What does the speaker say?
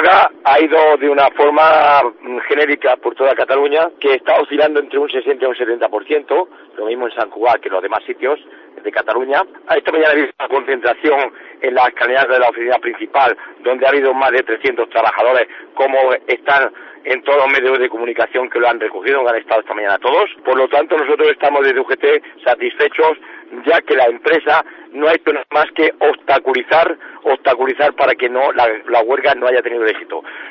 vaga ha ido de una forma genérica por toda Cataluña, que está oscilando entre un 60 y un 70%, lo mismo en Sant Cugat que en los demás sitios de Cataluña. Esta mañana ha habido una concentración en las escaleras de la oficina principal, donde ha habido más de 300 trabajadores, como están en todos los medios de comunicación que lo han recogido, que han estado esta mañana todos. Por lo tanto, nosotros estamos desde UGT satisfechos, ya que la empresa no ha hecho nada más que obstaculizar para que no la huelga no haya tenido éxito.